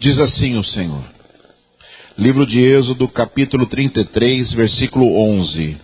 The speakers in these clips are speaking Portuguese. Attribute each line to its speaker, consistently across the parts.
Speaker 1: Diz assim o Senhor. Livro de Êxodo, capítulo 33, versículo 11.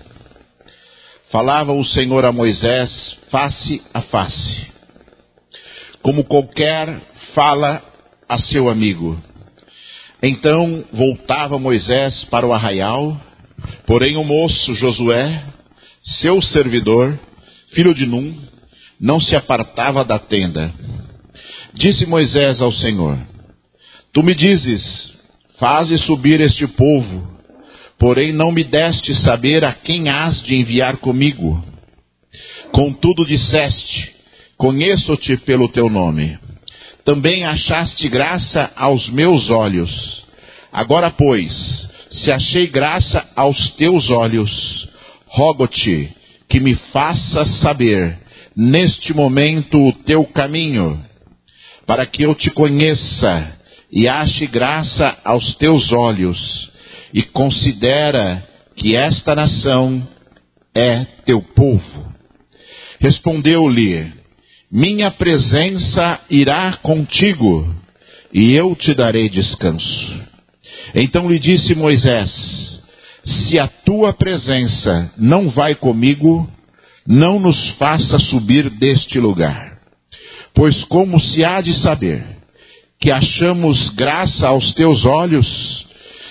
Speaker 1: Falava o Senhor a Moisés face a face, como qualquer fala a seu amigo. Então voltava Moisés para o arraial, porém o moço Josué, seu servidor, filho de Num, não se apartava da tenda. Disse Moisés ao Senhor: Tu me dizes, faze subir este povo, porém não me deste saber a quem hás de enviar comigo. Contudo disseste, conheço-te pelo teu nome. Também achaste graça aos meus olhos. Agora, pois, se achei graça aos teus olhos, rogo-te que me faças saber, neste momento, o teu caminho, para que eu te conheça e ache graça aos teus olhos, e considera que esta nação é teu povo. Respondeu-lhe: Minha presença irá contigo, e eu te darei descanso. Então lhe disse Moisés: Se a tua presença não vai comigo, não nos faça subir deste lugar. Pois como se há de saber que achamos graça aos teus olhos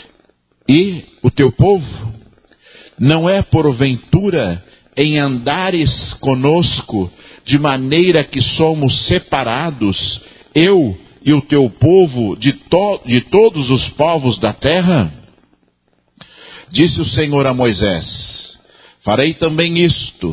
Speaker 1: e o teu povo? Não é porventura em andares conosco, de maneira que somos separados, eu e o teu povo, de todos os povos da terra? Disse o Senhor a Moisés: Farei também isto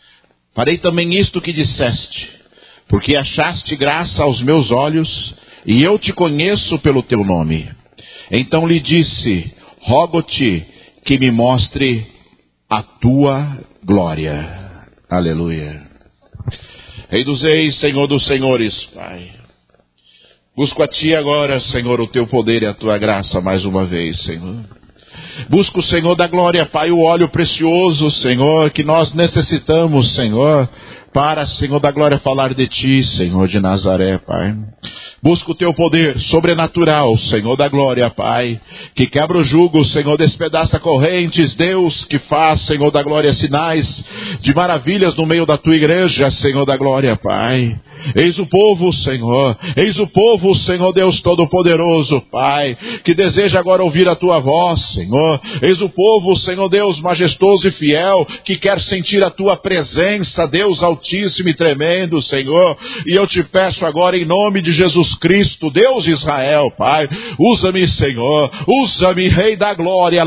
Speaker 1: que disseste, porque achaste graça aos meus olhos, e eu te conheço pelo teu nome. Então lhe disse: Rogo-te que me mostre a tua glória. Aleluia. Rei dos reis, Senhor dos senhores, Pai. Busco a Ti agora, Senhor, o Teu poder e a Tua graça mais uma vez, Senhor. Busco, Senhor da glória, Pai, o óleo precioso, Senhor, que nós necessitamos, Senhor, para, Senhor da glória, falar de Ti, Senhor de Nazaré, Pai. Busco o Teu poder sobrenatural, Senhor da glória, Pai, que quebra o jugo, Senhor, despedaça correntes, Deus, que faz, Senhor da glória, sinais de maravilhas no meio da Tua igreja, Senhor da glória, Pai. Eis o povo, Senhor Deus Todo-Poderoso, Pai, que deseja agora ouvir a Tua voz, Senhor. Eis o povo, Senhor Deus majestoso e fiel, que quer sentir a Tua presença, Deus altíssimo e tremendo, Senhor. E eu te peço agora em nome de Jesus Cristo, Deus de Israel, Pai, usa-me, Senhor, usa-me, Rei da glória,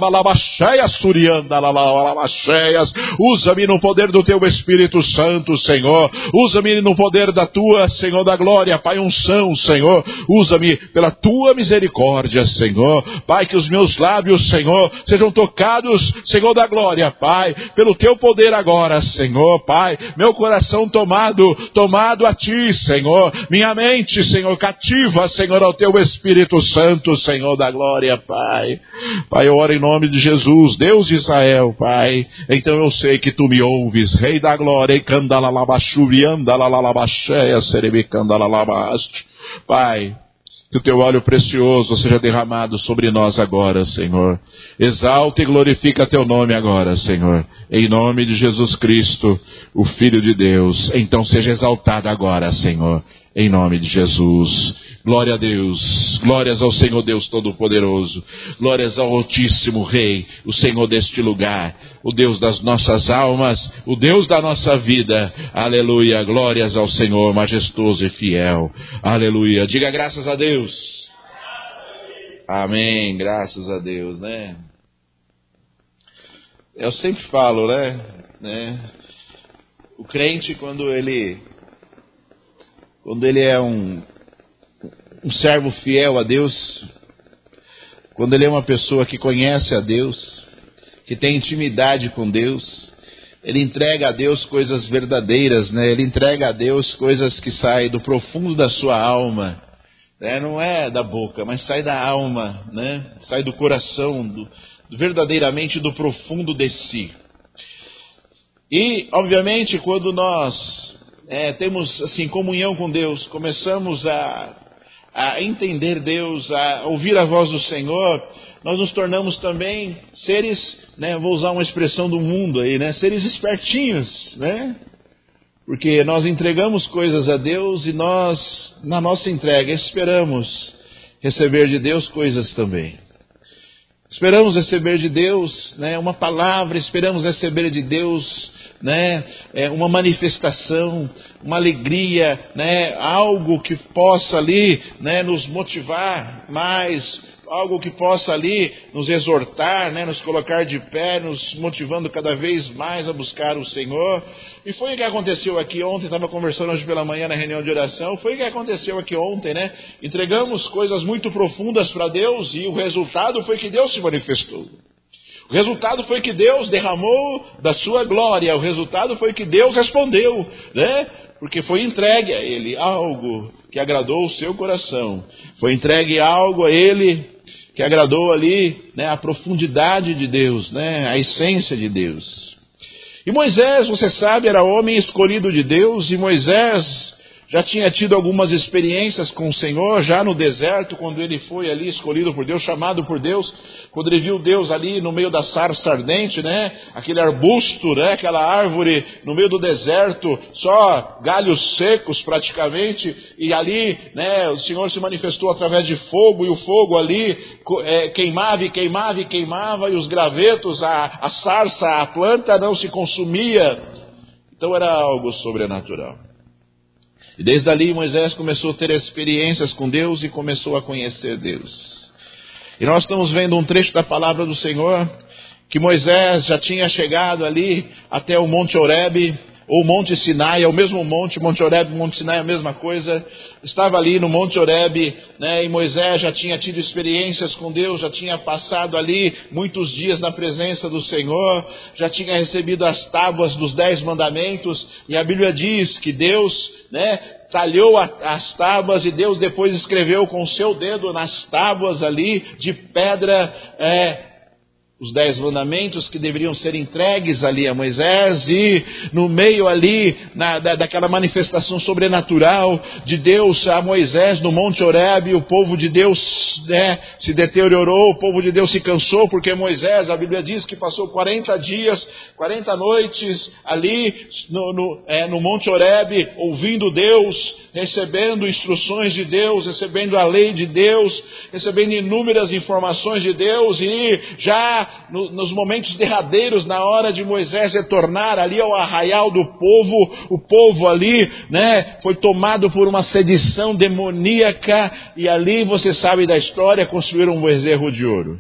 Speaker 1: usa-me no poder do Teu Espírito Santo, Senhor, usa-me no poder da Tua, Senhor da glória, Pai, unção, Senhor, usa-me pela Tua misericórdia, Senhor, Pai, que os meus lábios, Senhor, sejam tocados, Senhor da glória, Pai, pelo Teu poder agora, Senhor, Pai, meu coração tomado a Ti, Senhor, minha mente, Senhor, cativa, Senhor, ao Teu Espírito Santo, Senhor da glória, Pai. Pai, eu oro em nome de Jesus, Deus de Israel, Pai. Então eu sei que Tu me ouves, Rei da glória, Pai, que o Teu óleo precioso seja derramado sobre nós agora, Senhor. Exalta e glorifica Teu nome agora, Senhor. Em nome de Jesus Cristo, o Filho de Deus. Então seja exaltado agora, Senhor. Em nome de Jesus. Glória a Deus. Glórias ao Senhor Deus Todo-Poderoso. Glórias ao Altíssimo Rei, o Senhor deste lugar. O Deus das nossas almas, o Deus da nossa vida. Aleluia. Glórias ao Senhor majestoso e fiel. Aleluia. Diga graças a Deus. Amém. Graças a Deus, né? Eu sempre falo, né? O crente, quando ele é um servo fiel a Deus, quando ele é uma pessoa que conhece a Deus, que tem intimidade com Deus, ele entrega a Deus coisas verdadeiras, né? Ele entrega a Deus coisas que saem do profundo da sua alma, né? Não é da boca, mas sai da alma, né? Sai do coração, verdadeiramente do profundo de si. E, obviamente, quando nós temos assim comunhão com Deus, começamos a a entender Deus, a ouvir a voz do Senhor, nós nos tornamos também seres, né, vou usar uma expressão do mundo aí, né, seres espertinhos, né? Porque nós entregamos coisas a Deus e nós, na nossa entrega, esperamos receber de Deus coisas também. Esperamos receber de Deus, né, uma palavra, esperamos receber de Deus, né, uma manifestação, uma alegria, né, algo que possa ali, né, nos motivar mais, algo que possa ali nos exortar, né, nos colocar de pé, nos motivando cada vez mais a buscar o Senhor. E foi o que aconteceu aqui ontem, estava conversando hoje pela manhã na reunião de oração, foi o que aconteceu aqui ontem, né? Entregamos coisas muito profundas para Deus e o resultado foi que Deus se manifestou. O resultado foi que Deus derramou da sua glória, o resultado foi que Deus respondeu, né? Porque foi entregue a Ele algo que agradou o seu coração, foi entregue algo a Ele que agradou ali, né, a profundidade de Deus, né, a essência de Deus. E Moisés, você sabe, era homem escolhido de Deus, e Moisés já tinha tido algumas experiências com o Senhor, já no deserto, quando ele foi ali escolhido por Deus, chamado por Deus, quando ele viu Deus ali no meio da sarça ardente, né, aquele arbusto, né, aquela árvore no meio do deserto, só galhos secos praticamente, e ali, né, o Senhor se manifestou através de fogo, e o fogo ali queimava e queimava e queimava, e os gravetos, a sarça, a planta não se consumia. Então era algo sobrenatural. E desde ali Moisés começou a ter experiências com Deus e começou a conhecer Deus. E nós estamos vendo um trecho da palavra do Senhor, que Moisés já tinha chegado ali até o Monte Horebe, ou Monte Sinai, é o mesmo monte, Monte Horebe e Monte Sinai é a mesma coisa. Estava ali no Monte Horebe, né, e Moisés já tinha tido experiências com Deus, já tinha passado ali muitos dias na presença do Senhor, já tinha recebido as tábuas dos 10 mandamentos, e a Bíblia diz que Deus, né, talhou as tábuas, e Deus depois escreveu com o seu dedo nas tábuas ali de pedra, os 10 mandamentos que deveriam ser entregues ali a Moisés, e no meio ali daquela manifestação sobrenatural de Deus a Moisés no Monte Horebe, o povo de Deus, né, se deteriorou, o povo de Deus se cansou, porque Moisés, a Bíblia diz que passou 40 dias, 40 noites ali no Monte Horebe, ouvindo Deus, recebendo instruções de Deus, recebendo a lei de Deus, recebendo inúmeras informações de Deus, e já nos momentos derradeiros, na hora de Moisés retornar ali ao arraial do povo, o povo ali, né, foi tomado por uma sedição demoníaca, e ali, você sabe da história, construíram um bezerro de ouro.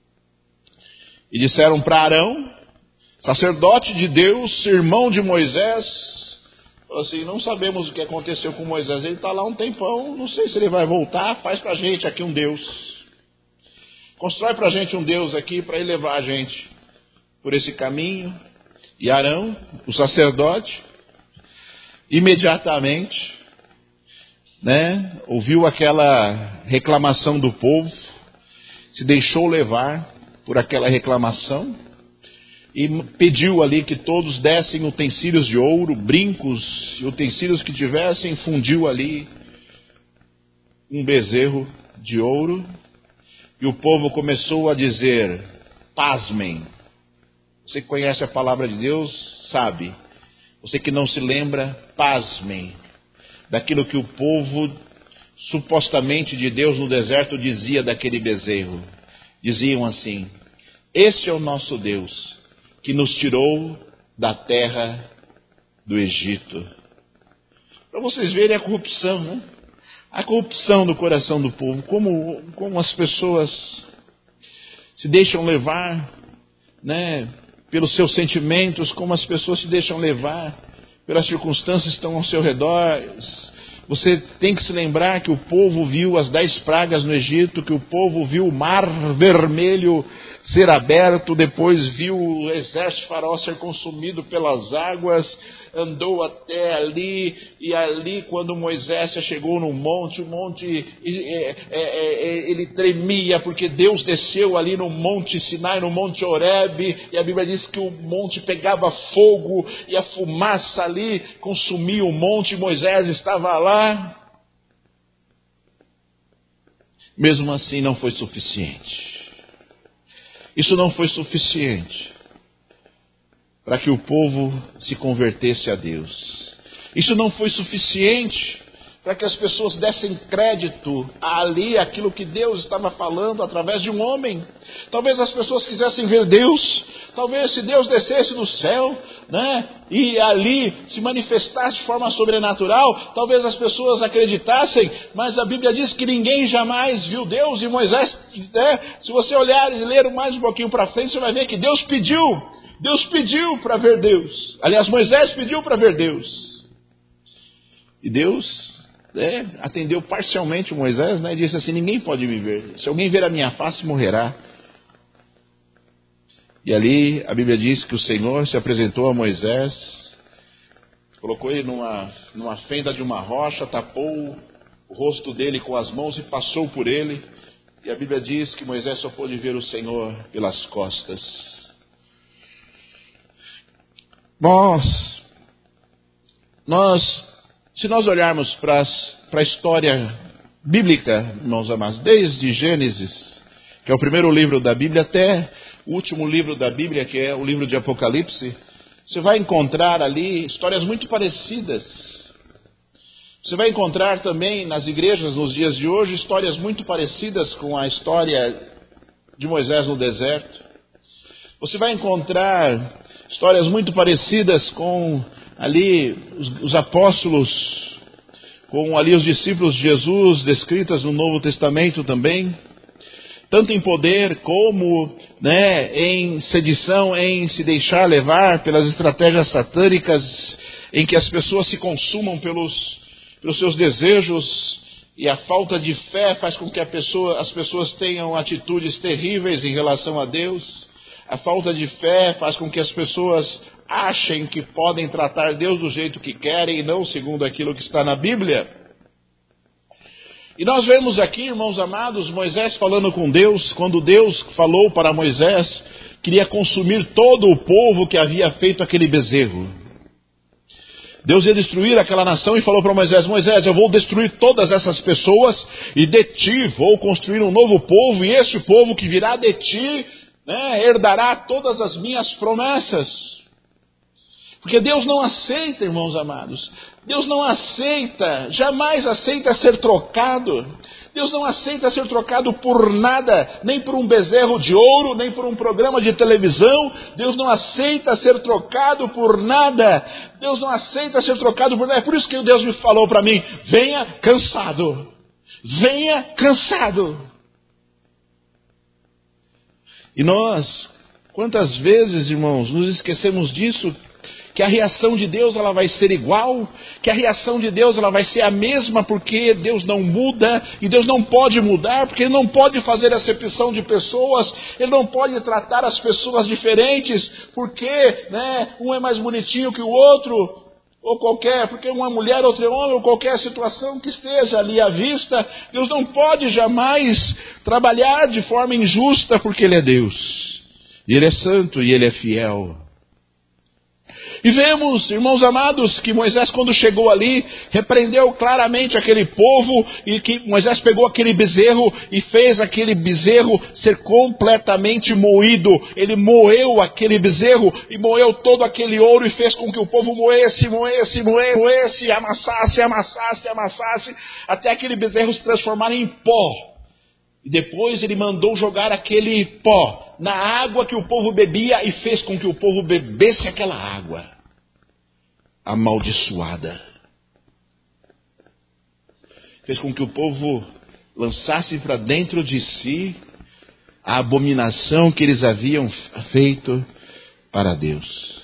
Speaker 1: E disseram para Arão, sacerdote de Deus, irmão de Moisés, assim, não sabemos o que aconteceu com Moisés, ele está lá um tempão, não sei se ele vai voltar, faz para a gente aqui um Deus. Constrói para a gente um Deus aqui para ele levar a gente por esse caminho. E Arão, o sacerdote, imediatamente, né, ouviu aquela reclamação do povo, se deixou levar por aquela reclamação, e pediu ali que todos dessem utensílios de ouro, brincos e utensílios que tivessem, fundiu ali um bezerro de ouro, e o povo começou a dizer, pasmem. Você que conhece a palavra de Deus, sabe. Você que não se lembra, pasmem daquilo que o povo supostamente de Deus no deserto dizia daquele bezerro. Diziam assim, esse é o nosso Deus, que nos tirou da terra do Egito. Para vocês verem a corrupção, né? A corrupção do coração do povo, como as pessoas se deixam levar, né, pelos seus sentimentos, como as pessoas se deixam levar pelas circunstâncias que estão ao seu redor. Você tem que se lembrar que o povo viu as 10 pragas no Egito, que o povo viu o mar vermelho ser aberto, depois viu o exército de Faraó ser consumido pelas águas, andou até ali, e ali quando Moisés chegou no monte, o monte ele tremia, porque Deus desceu ali no Monte Sinai, no Monte Horebe, e a Bíblia diz que o monte pegava fogo, e a fumaça ali consumia o monte, e Moisés estava lá. Mesmo assim não foi suficiente. Isso não foi suficiente para que o povo se convertesse a Deus. Isso não foi suficiente para que as pessoas dessem crédito ali aquilo que Deus estava falando através de um homem. Talvez as pessoas quisessem ver Deus, talvez se Deus descesse do céu, e ali se manifestasse de forma sobrenatural, talvez as pessoas acreditassem, mas a Bíblia diz que ninguém jamais viu Deus, e Moisés, se você olhar e ler mais um pouquinho para frente, você vai ver que Deus pediu para ver Deus. Aliás, Moisés pediu para ver Deus. E Deus atendeu parcialmente Moisés, e disse assim: ninguém pode me ver. Se alguém ver a minha face, morrerá. E ali a Bíblia diz que o Senhor se apresentou a Moisés, colocou ele numa fenda de uma rocha, tapou o rosto dele com as mãos e passou por ele. E a Bíblia diz que Moisés só pôde ver o Senhor pelas costas. Se nós olharmos para a história bíblica, irmãos amados, desde Gênesis, que é o primeiro livro da Bíblia, até o último livro da Bíblia, que é o livro de Apocalipse, você vai encontrar ali histórias muito parecidas. Você vai encontrar também nas igrejas nos dias de hoje histórias muito parecidas com a história de Moisés no deserto. Você vai encontrar histórias muito parecidas com ali os apóstolos, com ali os discípulos de Jesus, descritas no Novo Testamento também, tanto em poder como em sedição, em se deixar levar pelas estratégias satânicas, em que as pessoas se consumam pelos seus desejos, e a falta de fé faz com que as pessoas tenham atitudes terríveis em relação a Deus. A falta de fé faz com que as pessoas achem que podem tratar Deus do jeito que querem e não segundo aquilo que está na Bíblia. E nós vemos aqui, irmãos amados, Moisés falando com Deus, quando Deus falou para Moisés, queria consumir todo o povo que havia feito aquele bezerro. Deus ia destruir aquela nação e falou para Moisés: Moisés, eu vou destruir todas essas pessoas e de ti vou construir um novo povo, e este povo que virá de ti herdará todas as minhas promessas. Porque Deus não aceita, irmãos amados, Deus não aceita, jamais aceita ser trocado. Deus não aceita ser trocado por nada, nem por um bezerro de ouro, nem por um programa de televisão. Deus não aceita ser trocado por nada. Deus não aceita ser trocado por nada. É por isso que Deus me falou para mim: venha cansado. Venha cansado. E nós, quantas vezes, irmãos, nos esquecemos disso, que a reação de Deus ela vai ser igual, que a reação de Deus ela vai ser a mesma, porque Deus não muda, e Deus não pode mudar, porque Ele não pode fazer acepção de pessoas, Ele não pode tratar as pessoas diferentes, porque um é mais bonitinho que o outro, ou qualquer, porque uma mulher, outro é homem, ou qualquer situação que esteja ali à vista. Deus não pode jamais trabalhar de forma injusta, porque Ele é Deus, e Ele é santo, e Ele é fiel. E vemos, irmãos amados, que Moisés, quando chegou ali, repreendeu claramente aquele povo, e que Moisés pegou aquele bezerro e fez aquele bezerro ser completamente moído. Ele moeu aquele bezerro e moeu todo aquele ouro e fez com que o povo moesse, amassasse, até aquele bezerro se transformar em pó. E depois ele mandou jogar aquele pó na água que o povo bebia e fez com que o povo bebesse aquela água amaldiçoada. Fez com que o povo lançasse para dentro de si a abominação que eles haviam feito para Deus.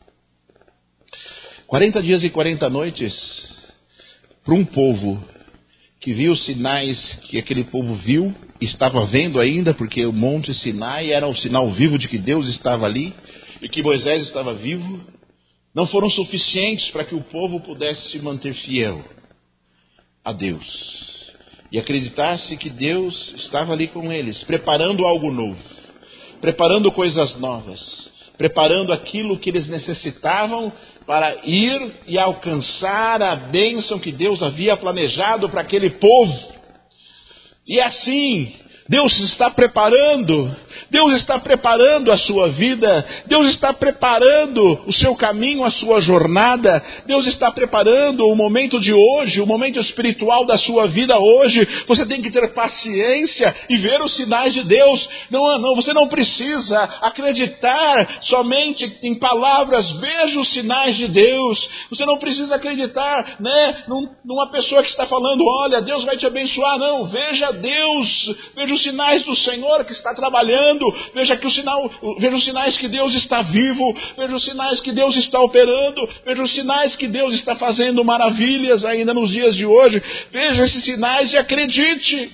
Speaker 1: 40 dias e 40 noites para um povo que viu os sinais que aquele povo viu, estava vendo ainda, porque o Monte Sinai era um sinal vivo de que Deus estava ali e que Moisés estava vivo, não foram suficientes para que o povo pudesse se manter fiel a Deus e acreditasse que Deus estava ali com eles, preparando algo novo, preparando coisas novas, preparando aquilo que eles necessitavam para ir e alcançar a bênção que Deus havia planejado para aquele povo. E assim, Deus está preparando a sua vida, Deus está preparando o seu caminho, a sua jornada, Deus está preparando o momento de hoje, o momento espiritual da sua vida hoje. Você tem que ter paciência e ver os sinais de Deus. Você não precisa acreditar somente em palavras, veja os sinais de Deus. Você não precisa acreditar, numa pessoa que está falando, olha, Deus vai te abençoar. Não, veja Deus, veja os sinais do Senhor que está trabalhando, veja os sinais que Deus está vivo, veja os sinais que Deus está operando, veja os sinais que Deus está fazendo maravilhas ainda nos dias de hoje. Veja esses sinais e acredite.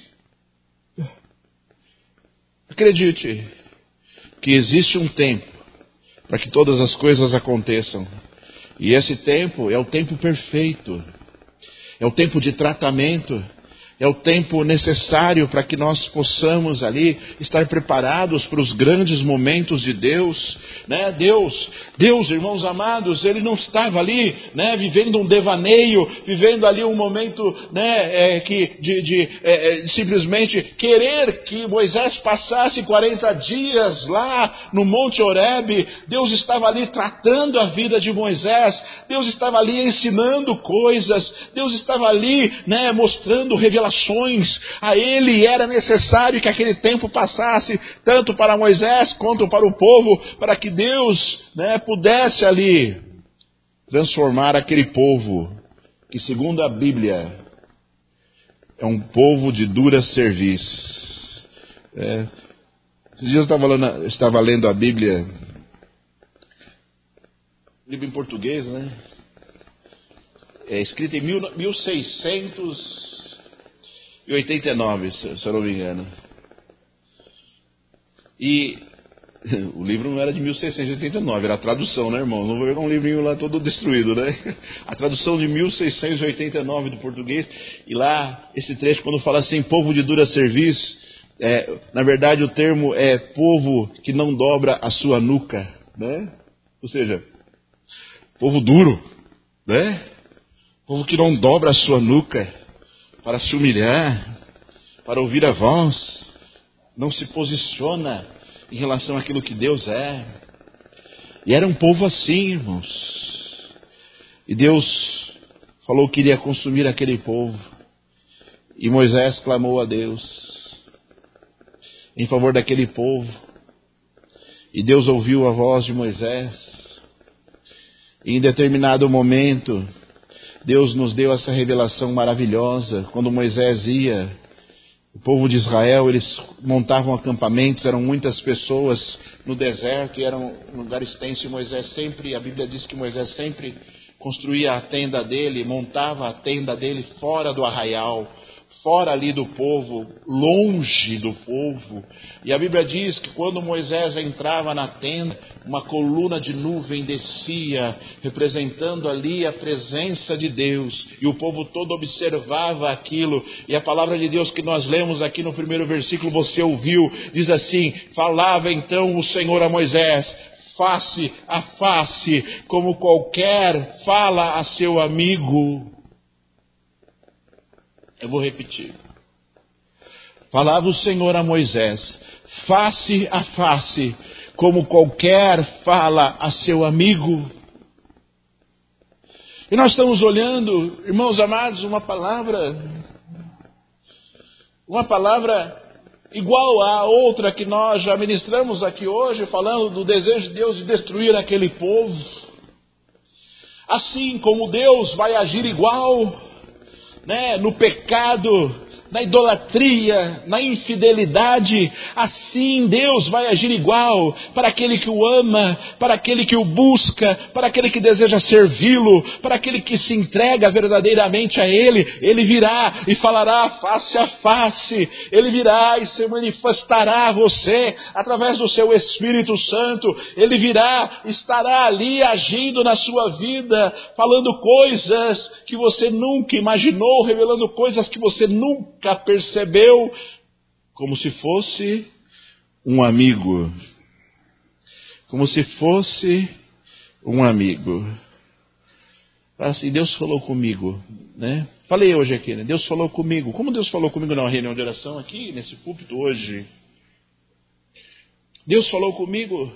Speaker 1: Acredite que existe um tempo para que todas as coisas aconteçam. E esse tempo é o tempo perfeito. É o tempo de tratamento. É o tempo necessário para que nós possamos ali estar preparados para os grandes momentos de Deus, né? Deus, irmãos amados, Ele não estava ali, vivendo um devaneio, vivendo ali um momento, simplesmente querer que Moisés passasse 40 dias lá no Monte Horebe. Deus estava ali tratando a vida de Moisés, Deus estava ali ensinando coisas, Deus estava ali, mostrando revelações a ele. Era necessário que aquele tempo passasse, tanto para Moisés quanto para o povo, para que Deus, pudesse ali transformar aquele povo, que segundo a Bíblia é um povo de dura cerviz. Esses dias eu estava lendo a Bíblia, livro em português, é escrito em 1689, se eu não me engano. E o livro não era de 1689, era a tradução, irmão? Não vou pegar um livrinho lá todo destruído, A tradução de 1689 do português. E lá, esse trecho, quando fala assim, povo de dura cerviz, na verdade o termo é povo que não dobra a sua nuca, Ou seja, povo duro, Povo que não dobra a sua nuca para se humilhar, para ouvir a voz, não se posiciona em relação àquilo que Deus é. E era um povo assim, irmãos. E Deus falou que iria consumir aquele povo. E Moisés clamou a Deus em favor daquele povo. E Deus ouviu a voz de Moisés. E em determinado momento, Deus nos deu essa revelação maravilhosa. Quando Moisés ia, o povo de Israel, eles montavam acampamentos, eram muitas pessoas no deserto, e era um lugar extenso, e a Bíblia diz que Moisés sempre construía a tenda dele, montava a tenda dele fora do arraial, fora ali do povo, longe do povo. E a Bíblia diz que quando Moisés entrava na tenda, uma coluna de nuvem descia, representando ali a presença de Deus, e o povo todo observava aquilo. E a palavra de Deus que nós lemos aqui no primeiro versículo, você ouviu, diz assim: falava então o Senhor a Moisés face a face, como qualquer fala a seu amigo. Eu vou repetir. Falava o Senhor a Moisés face a face, como qualquer fala a seu amigo. E nós estamos olhando, irmãos amados, uma palavra igual à outra que nós já ministramos aqui hoje, falando do desejo de Deus de destruir aquele povo. Assim como Deus vai agir igual, no pecado, na idolatria, na infidelidade, assim Deus vai agir igual para aquele que o ama, para aquele que o busca, para aquele que deseja servi-lo, para aquele que se entrega verdadeiramente a Ele. Ele virá e falará face a face, Ele virá e se manifestará a você através do seu Espírito Santo. Ele virá, estará ali agindo na sua vida, falando coisas que você nunca imaginou, revelando coisas que você nunca percebeu, como se fosse um amigo. Como se fosse um amigo. Assim, Deus falou comigo, Falei hoje aqui, né? Deus falou comigo. Como Deus falou comigo na reunião de oração aqui, nesse púlpito hoje? Deus falou comigo.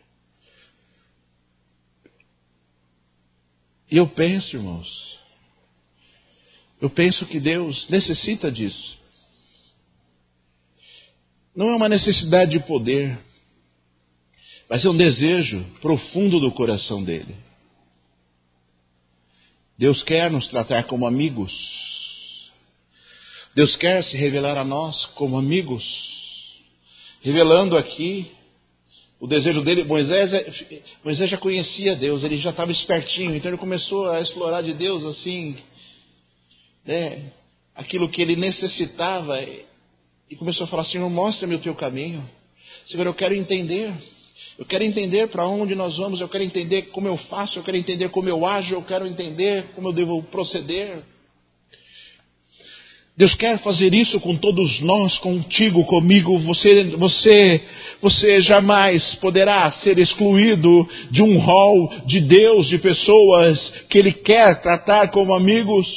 Speaker 1: E eu penso, irmãos, que Deus necessita disso. Não é uma necessidade de poder, mas é um desejo profundo do coração dele. Deus quer nos tratar como amigos. Deus quer se revelar a nós como amigos. Revelando aqui o desejo dele. Moisés já conhecia Deus, ele já estava espertinho, então ele começou a explorar de Deus assim, né, aquilo que ele necessitava, e começou a falar: Senhor, mostra-me o teu caminho. Senhor, eu quero entender para onde nós vamos, eu quero entender como eu faço, eu quero entender como eu ajo, eu quero entender como eu devo proceder. Deus quer fazer isso com todos nós, contigo, comigo. Você jamais poderá ser excluído de um rol de Deus, de pessoas que Ele quer tratar como amigos.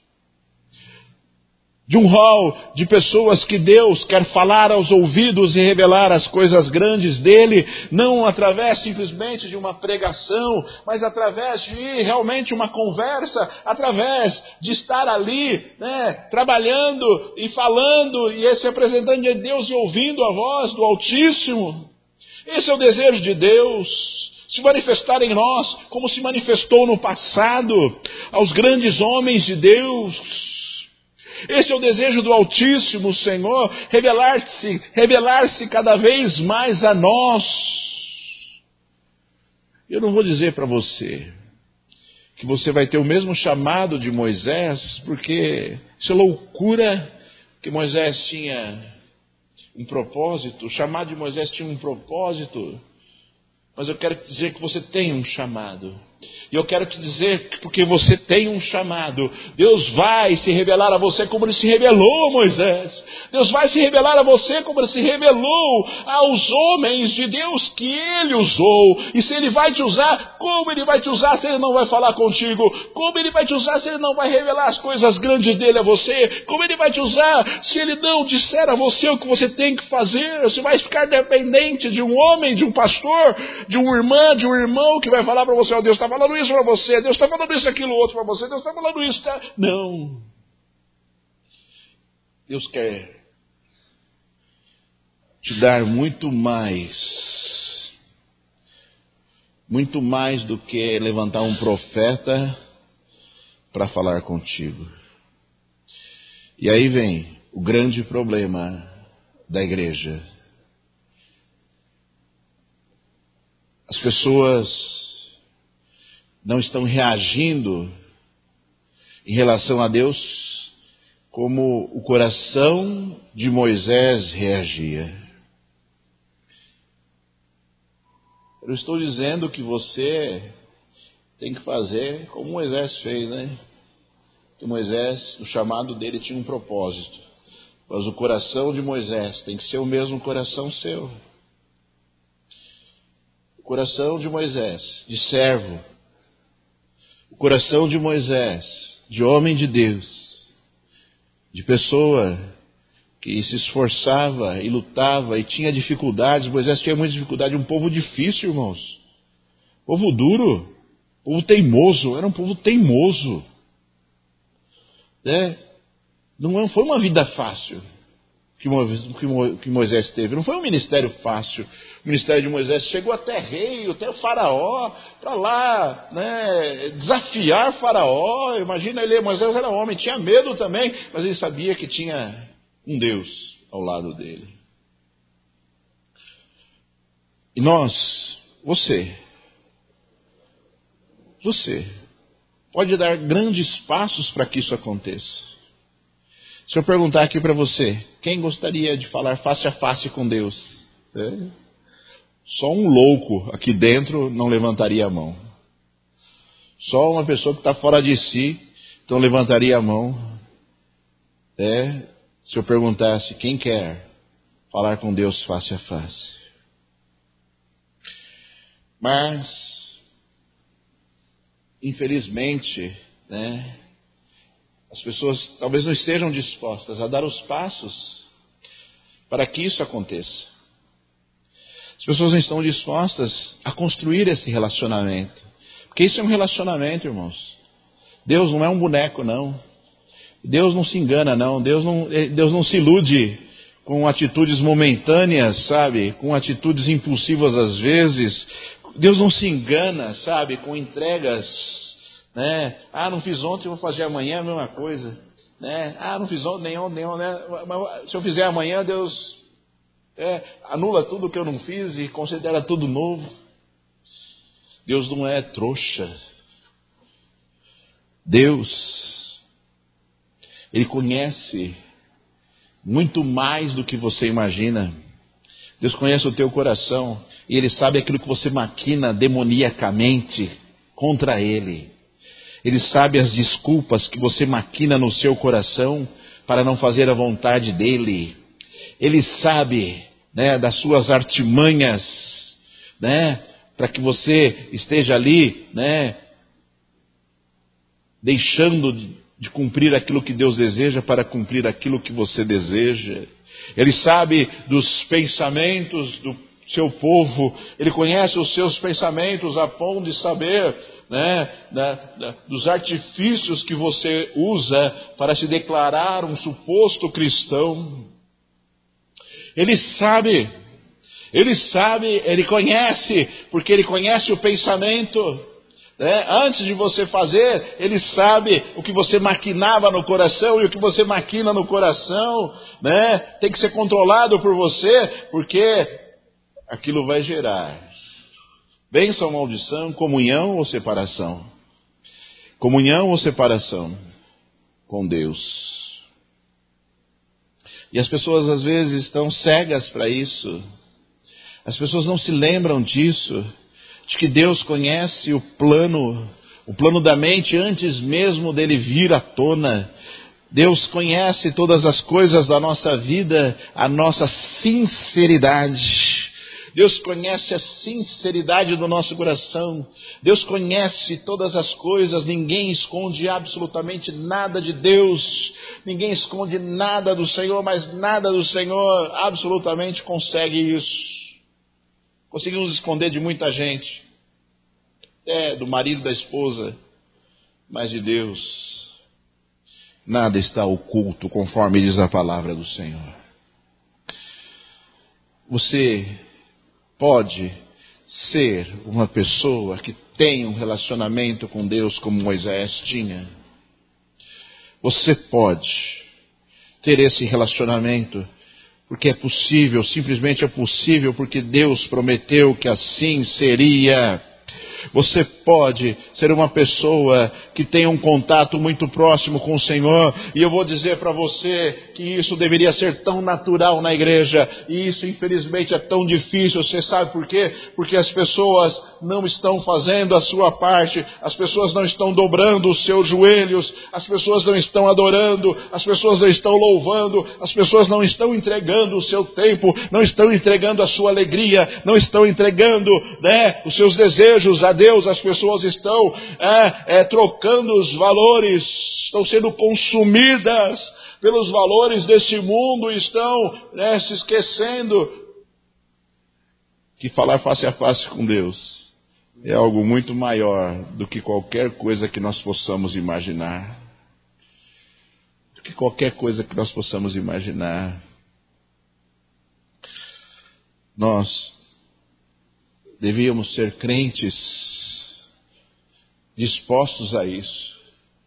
Speaker 1: De um rol de pessoas que Deus quer falar aos ouvidos e revelar as coisas grandes dele, não através simplesmente de uma pregação, mas através de realmente uma conversa, através de estar ali, né, trabalhando e falando e se apresentando a Deus e ouvindo a voz do Altíssimo. Esse é o desejo de Deus, se manifestar em nós como se manifestou no passado aos grandes homens de Deus. Esse é o desejo do Altíssimo, Senhor, revelar-se cada vez mais a nós. Eu não vou dizer para você que você vai ter o mesmo chamado de Moisés, porque isso é loucura, que Moisés tinha um propósito, o chamado de Moisés tinha um propósito, mas eu quero te dizer que você tem um chamado. E eu quero te dizer que porque você tem um chamado, Deus vai se revelar a você como Ele se revelou a Moisés. Deus vai se revelar a você como Ele se revelou aos homens de Deus que Ele usou. E se Ele vai te usar, como Ele vai te usar se Ele não vai falar contigo? Como Ele vai te usar se Ele não vai revelar as coisas grandes dEle a você? Como Ele vai te usar se Ele não disser a você o que você tem que fazer? Você vai ficar dependente de um homem, de um pastor, de uma irmã, de um irmão que vai falar para você: ó, Deus está falando isso para você, Deus está falando isso, aquilo, outro para você, Deus está falando isso, tá? Não. Deus quer te dar muito mais do que levantar um profeta para falar contigo. E aí vem o grande problema da igreja. As pessoas não estão reagindo em relação a Deus como o coração de Moisés reagia. Eu estou dizendo que você tem que fazer como Moisés fez, né? Que Moisés, o chamado dele tinha um propósito, mas o coração de Moisés tem que ser o mesmo coração seu. O coração de Moisés, de servo, o coração de Moisés, de homem de Deus, de pessoa que se esforçava e lutava e tinha dificuldades. Moisés tinha muita dificuldade, um povo difícil, irmãos. Povo duro, povo teimoso, era um povo teimoso. Né? Não foi uma vida fácil que Moisés teve. Não foi um ministério fácil. O ministério de Moisés chegou até rei, até o faraó, para lá, né, desafiar faraó. Imagina ele, Moisés era homem, tinha medo também, mas ele sabia que tinha um Deus ao lado dele. E nós, você pode dar grandes passos para que isso aconteça. Se eu perguntar aqui para você, quem gostaria de falar face a face com Deus? Só um louco aqui dentro não levantaria a mão. Só uma pessoa que está fora de si então levantaria a mão. Se eu perguntasse, quem quer falar com Deus face a face? Mas, infelizmente, As pessoas talvez não estejam dispostas a dar os passos para que isso aconteça. As pessoas não estão dispostas a construir esse relacionamento. Porque isso é um relacionamento, irmãos. Deus não é um boneco, não. Deus não se engana, não. Deus não se ilude com atitudes momentâneas, sabe? Com atitudes impulsivas às vezes. Deus não se engana, sabe? Com entregas, né? Ah, não fiz ontem, vou fazer amanhã a mesma coisa, né? Ah, não fiz ontem, nem ontem, né? Mas se eu fizer amanhã, Deus anula tudo que eu não fiz e considera tudo novo. Deus não é trouxa. Deus, Ele conhece muito mais do que você imagina. Deus conhece o teu coração e Ele sabe aquilo que você maquina demoniacamente contra Ele. Ele sabe as desculpas que você maquina no seu coração para não fazer a vontade dEle. Ele sabe, né, das suas artimanhas, né, para que você esteja ali, né, deixando de cumprir aquilo que Deus deseja para cumprir aquilo que você deseja. Ele sabe dos pensamentos do seu povo, Ele conhece os seus pensamentos a ponto de saber, né, dos artifícios que você usa para se declarar um suposto cristão. Ele sabe, Ele conhece, porque Ele conhece o pensamento. Antes de você fazer, Ele sabe o que você maquinava no coração, e o que você maquina no coração, né, tem que ser controlado por você, porque aquilo vai gerar bênção ou maldição, comunhão ou separação. Comunhão ou separação com Deus. E as pessoas às vezes estão cegas para isso. As pessoas não se lembram disso, de que Deus conhece o plano da mente antes mesmo dele vir à tona. Deus conhece todas as coisas da nossa vida, a nossa sinceridade. Deus conhece a sinceridade do nosso coração. Deus conhece todas as coisas. Ninguém esconde absolutamente nada de Deus. Ninguém esconde nada do Senhor, mas nada do Senhor absolutamente consegue isso. Conseguimos esconder de muita gente, do marido, da esposa, mas de Deus nada está oculto, conforme diz a palavra do Senhor. Você pode ser uma pessoa que tem um relacionamento com Deus como Moisés tinha. Você pode ter esse relacionamento porque é possível, simplesmente é possível, porque Deus prometeu que assim seria. Você pode ser uma pessoa que tem um contato muito próximo com o Senhor, e eu vou dizer para você que isso deveria ser tão natural na igreja, e isso infelizmente é tão difícil. Você sabe por quê? Porque as pessoas não estão fazendo a sua parte, as pessoas não estão dobrando os seus joelhos, as pessoas não estão adorando, as pessoas não estão louvando, as pessoas não estão entregando o seu tempo, não estão entregando a sua alegria, não estão entregando, né, os seus desejos a Deus. As pessoas estão trocando os valores, estão sendo consumidas pelos valores desse mundo, estão se esquecendo que falar face a face com Deus é algo muito maior do que qualquer coisa que nós possamos imaginar. Do que qualquer coisa que nós possamos imaginar. Nós devíamos ser crentes dispostos a isso.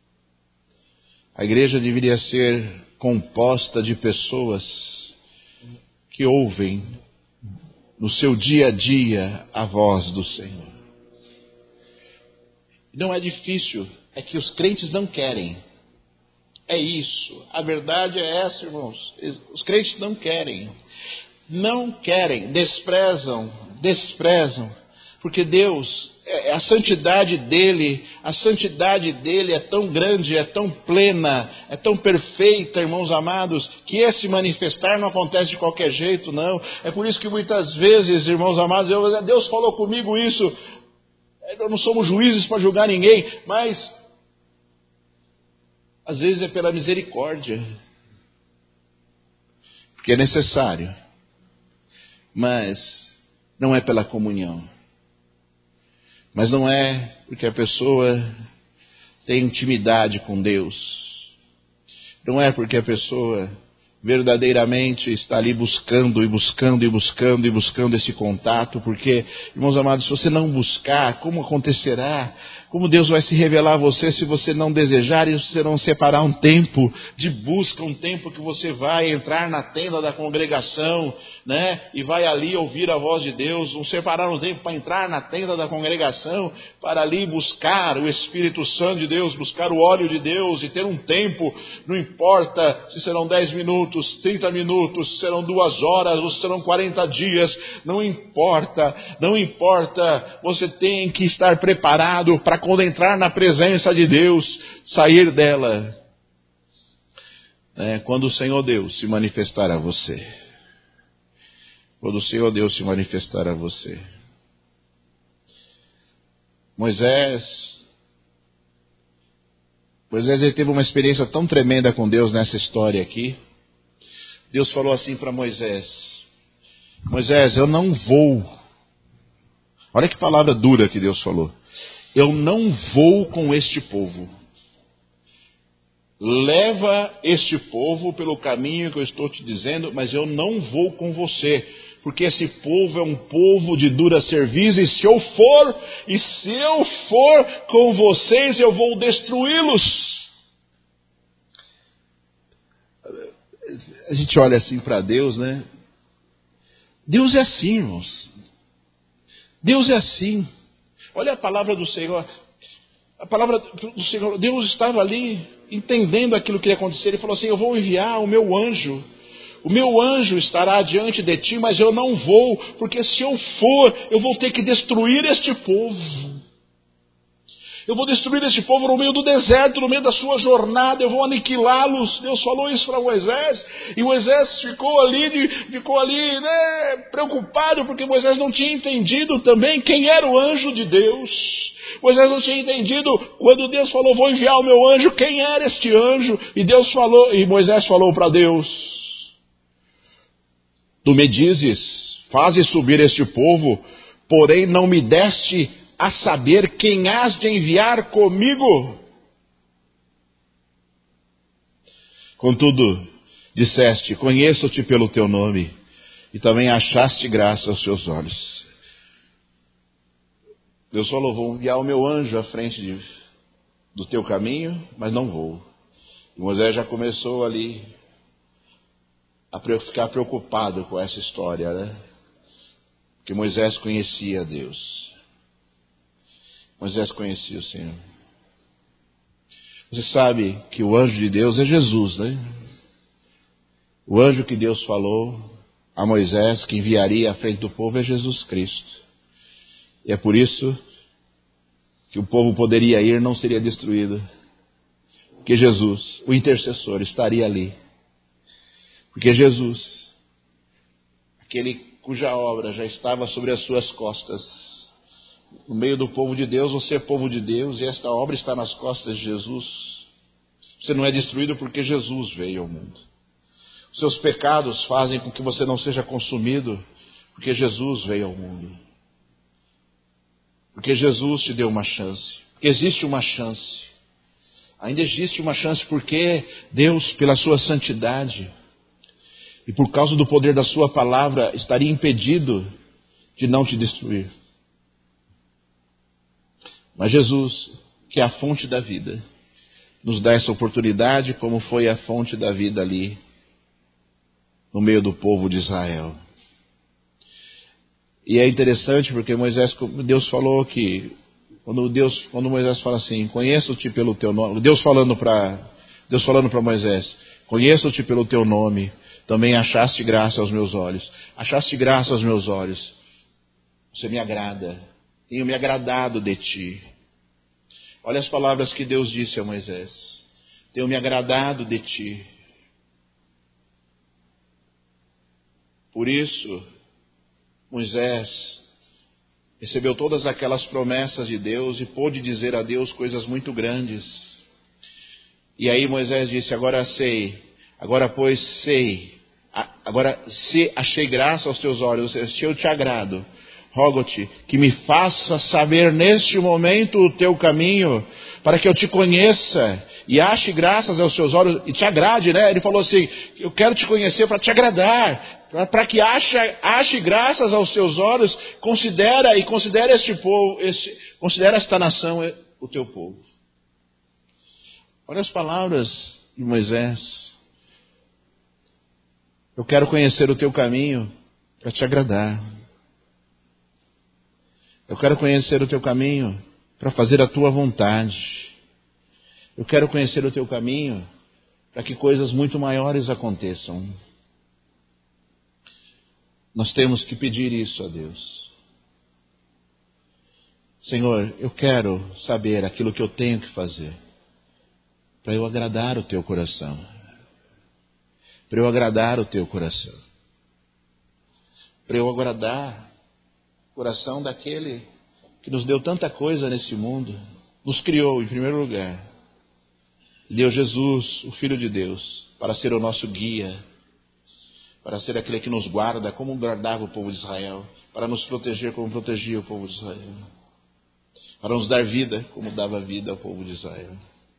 Speaker 1: A igreja deveria ser composta de pessoas que ouvem no seu dia a dia a voz do Senhor. Não é difícil, é que os crentes não querem. É isso. A verdade é essa, irmãos. Os crentes não querem. Não querem, desprezam, porque Deus, a santidade dele é tão grande, é tão plena, é tão perfeita, irmãos amados, que esse manifestar não acontece de qualquer jeito, não. É por isso que muitas vezes, irmãos amados, Deus falou comigo isso. Nós não somos juízes para julgar ninguém, mas Às vezes é pela misericórdia, porque é necessário, mas não é pela comunhão. Mas não é porque a pessoa tem intimidade com Deus. Não é porque a pessoa verdadeiramente está ali buscando esse contato, porque, irmãos amados, se você não buscar, como acontecerá? Como Deus vai se revelar a você se você não desejar e se você não separar um tempo de busca, um tempo que você vai entrar na tenda da congregação, né? E vai ali ouvir a voz de Deus, separar um tempo para entrar na tenda da congregação, para ali buscar o Espírito Santo de Deus, buscar o óleo de Deus e ter um tempo, não importa se serão 10 minutos, 30 minutos, serão 2 horas ou serão 40 dias, não importa, você tem que estar preparado para quando entrar na presença de Deus, sair dela, quando o Senhor Deus se manifestar a você. Quando o Senhor Deus se manifestar a você. Moisés ele teve uma experiência tão tremenda com Deus nessa história aqui. Deus falou assim para Moisés: Moisés, eu não vou. Olha que palavra dura que Deus falou. Eu não vou com este povo. Leva este povo pelo caminho que eu estou te dizendo, mas eu não vou com você, porque esse povo é um povo de dura cerviz, e se eu for com vocês, eu vou destruí-los. A gente olha assim para Deus, né? Deus é assim, irmãos. Deus é assim. Olha a palavra do Senhor. A palavra do Senhor, Deus estava ali entendendo aquilo que ia acontecer. Ele falou assim: eu vou enviar o meu anjo. O meu anjo estará diante de ti, mas eu não vou, porque se eu for, eu vou ter que destruir este povo. Eu vou destruir este povo no meio do deserto, no meio da sua jornada, eu vou aniquilá-los. Deus falou isso para Moisés, e Moisés ficou ali, preocupado, porque Moisés não tinha entendido também quem era o anjo de Deus. Moisés não tinha entendido, quando Deus falou, vou enviar o meu anjo, quem era este anjo? E Moisés falou para Deus: tu me dizes, faze subir este povo, porém não me deste a saber quem has de enviar comigo. Contudo, disseste, conheço-te pelo teu nome, e também achaste graça aos teus olhos. Deus falou, vou enviar o meu anjo à frente do teu caminho, mas não vou. E Moisés já começou ali a ficar preocupado com essa história, né? Porque Moisés conhecia Deus. Moisés conhecia o Senhor. Você sabe que o anjo de Deus é Jesus, né? O anjo que Deus falou a Moisés que enviaria à frente do povo é Jesus Cristo. E é por isso que o povo poderia ir, não seria destruído. Porque Jesus, o intercessor, estaria ali. Porque Jesus, aquele cuja obra já estava sobre as suas costas, no meio do povo de Deus, você é povo de Deus, e esta obra está nas costas de Jesus. Você não é destruído porque Jesus veio ao mundo. Os seus pecados fazem com que você não seja consumido, porque Jesus veio ao mundo. Porque Jesus te deu uma chance. Porque existe uma chance. Ainda existe uma chance porque Deus, pela sua santidade e por causa do poder da sua palavra, estaria impedido de não te destruir. Mas Jesus, que é a fonte da vida, nos dá essa oportunidade, como foi a fonte da vida ali, no meio do povo de Israel. E é interessante porque Deus falou que, quando Moisés fala assim, conheço-te pelo teu nome, Deus falando para Moisés, conheço-te pelo teu nome, também achaste graça aos meus olhos. Achaste graça aos meus olhos. Você me agrada. Tenho me agradado de ti. Olha as palavras que Deus disse a Moisés. Tenho me agradado de ti. Por isso, Moisés recebeu todas aquelas promessas de Deus e pôde dizer a Deus coisas muito grandes. E aí Moisés disse: agora sei, agora pois sei, agora se achei graça aos teus olhos, se eu te agrado, rogo-te que me faça saber neste momento o teu caminho, para que eu te conheça e ache graças aos teus olhos e te agrade, né? Ele falou assim: eu quero te conhecer para te agradar, para que ache graças aos teus olhos. Considera este povo, considera esta nação o teu povo. Olha as palavras de Moisés. Eu quero conhecer o teu caminho para te agradar. Eu quero conhecer o teu caminho para fazer a tua vontade. Eu quero conhecer o teu caminho para que coisas muito maiores aconteçam. Nós temos que pedir isso a Deus. Senhor, eu quero saber aquilo que eu tenho que fazer para eu agradar o teu coração. Para eu agradar o teu coração. Para eu agradar coração daquele que nos deu tanta coisa nesse mundo, nos criou em primeiro lugar, deu Jesus, o Filho de Deus, para ser o nosso guia, para ser aquele que nos guarda como guardava o povo de Israel, para nos proteger como protegia o povo de Israel, para nos dar vida como dava vida ao povo de Israel.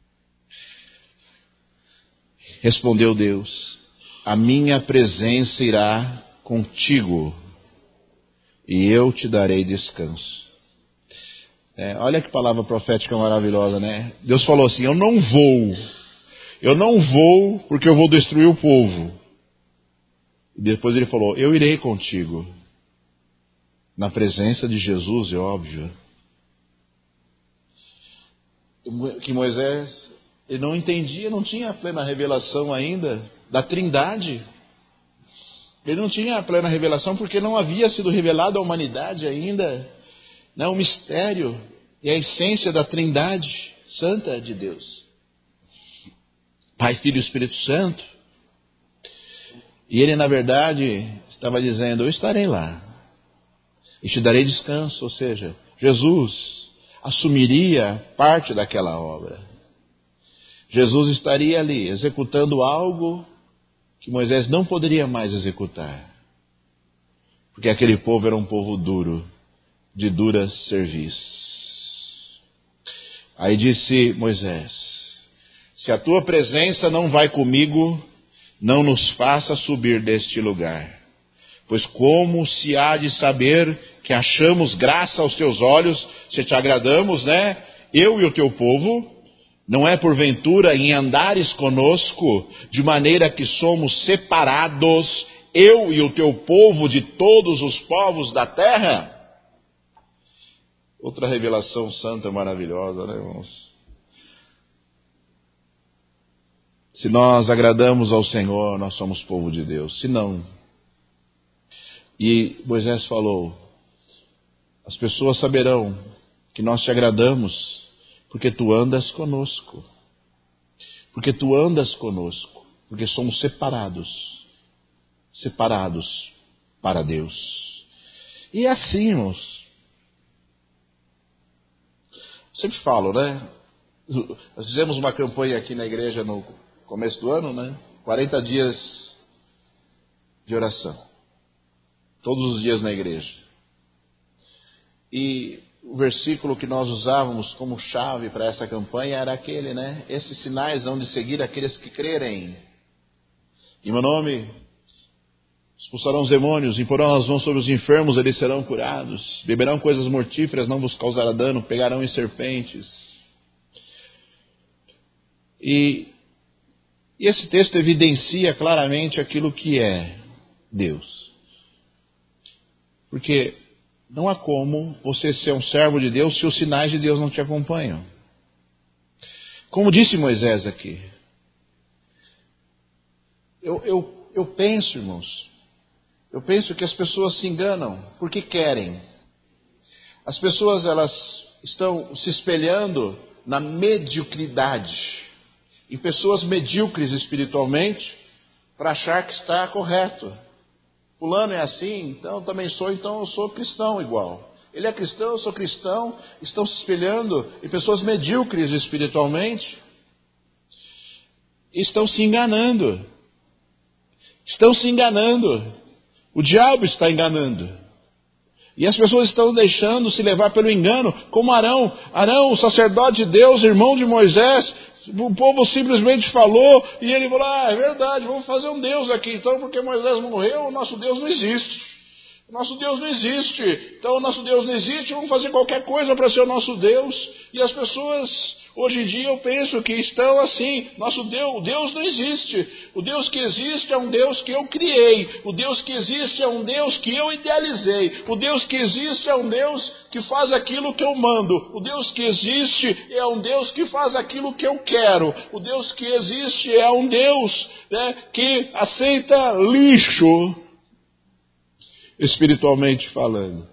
Speaker 1: Respondeu Deus: a minha presença irá contigo e eu te darei descanso. Olha que palavra profética maravilhosa, né? Deus falou assim: eu não vou porque eu vou destruir o povo. E depois ele falou: eu irei contigo. Na presença de Jesus, é óbvio. Que Moisés, ele não entendia, não tinha a plena revelação ainda da Trindade. Ele não tinha a plena revelação porque não havia sido revelado à humanidade ainda, né, o mistério e a essência da Trindade Santa de Deus. Pai, Filho e Espírito Santo. E ele, na verdade, estava dizendo: eu estarei lá e te darei descanso. Ou seja, Jesus assumiria parte daquela obra. Jesus estaria ali executando algo que Moisés não poderia mais executar, porque aquele povo era um povo duro, de dura cerviz. Aí disse Moisés: se a tua presença não vai comigo, não nos faça subir deste lugar, pois como se há de saber que achamos graça aos teus olhos, se te agradamos, né? Eu e o teu povo, não é porventura em andares conosco, de maneira que somos separados, eu e o teu povo, de todos os povos da terra? Outra revelação santa maravilhosa, né, irmãos? Se nós agradamos ao Senhor, nós somos povo de Deus. Se não, e Moisés falou: as pessoas saberão que nós te agradamos porque tu andas conosco. Porque tu andas conosco. Porque somos separados para Deus. E assim, irmãos, sempre falo, né? Nós fizemos uma campanha aqui na igreja no começo do ano, né? 40 dias de oração. Todos os dias na igreja. E o versículo que nós usávamos como chave para essa campanha era aquele, né? Esses sinais hão de seguir aqueles que crerem. Em meu nome expulsarão os demônios, imporão as mãos sobre os enfermos, eles serão curados. Beberão coisas mortíferas, não vos causará dano, pegarão em serpentes. E esse texto evidencia claramente aquilo que é Deus. Porque não há como você ser um servo de Deus se os sinais de Deus não te acompanham. Como disse Moisés aqui. Eu penso, irmãos, eu penso que as pessoas se enganam porque querem. As pessoas, elas estão se espelhando na mediocridade, em pessoas medíocres espiritualmente, para achar que está correto. Fulano é assim, então eu também sou, então eu sou cristão igual. Ele é cristão, eu sou cristão. Estão se espelhando em pessoas medíocres espiritualmente. estão se enganando. Estão se enganando. O diabo está enganando. E as pessoas estão deixando se levar pelo engano, como Arão. Arão, o sacerdote de Deus, irmão de Moisés, o povo simplesmente falou, e ele falou, é verdade, vamos fazer um Deus aqui. Então, porque Moisés morreu, o nosso Deus não existe. O nosso Deus não existe. Então, o nosso Deus não existe, vamos fazer qualquer coisa para ser o nosso Deus. E as pessoas, hoje em dia, eu penso que estão assim. Nosso Deus, o Deus não existe. O Deus que existe é um Deus que eu criei. O Deus que existe é um Deus que eu idealizei. O Deus que existe é um Deus que faz aquilo que eu mando. O Deus que existe é um Deus que faz aquilo que eu quero. O Deus que existe é um Deus, né, que aceita lixo, espiritualmente falando.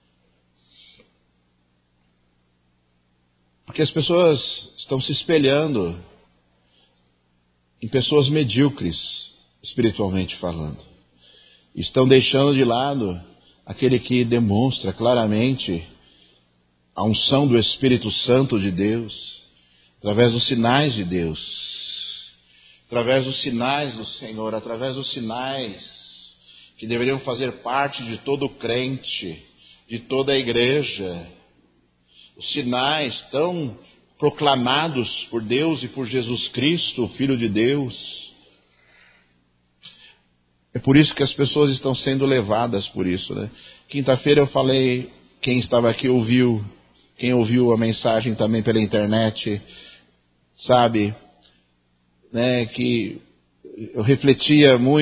Speaker 1: Porque as pessoas estão se espelhando em pessoas medíocres, espiritualmente falando. Estão deixando de lado aquele que demonstra claramente a unção do Espírito Santo de Deus, através dos sinais de Deus, através dos sinais do Senhor, através dos sinais que deveriam fazer parte de todo crente, de toda a igreja. Os sinais tão proclamados por Deus e por Jesus Cristo, o Filho de Deus. É por isso que as pessoas estão sendo levadas por isso, né? Quinta-feira eu falei, quem estava aqui ouviu, quem ouviu a mensagem também pela internet, sabe, né, que eu refleti